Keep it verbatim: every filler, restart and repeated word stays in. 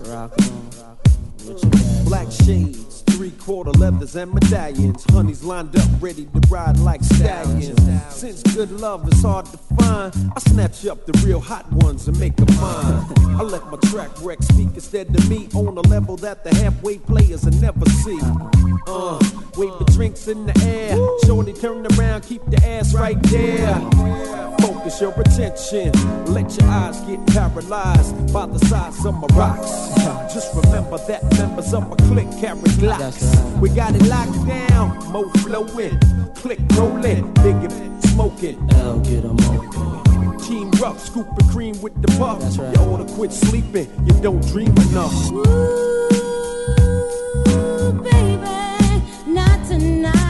Rock on. What you got? Black shades, three-quarter leathers and medallions. Honeys lined up, ready to ride like stallions. Since good love is hard to find, I snatch up the real hot ones and make them mine. I let my track wreck speak instead of me on a level that the halfway players will never see. Uh, wave the drinks in the air. Shorty turn around, keep the ass right there. Focus your attention. Let your eyes get paralyzed by the size of my rocks. Just remember that members of my clique carry glocks. Right. We got it locked down. Mo flowing, click rolling, big and smoking. L get 'em open. Team rough, scooping cream with the puff. That's right. You oughta quit sleeping. You don't dream enough. Ooh, baby, not tonight.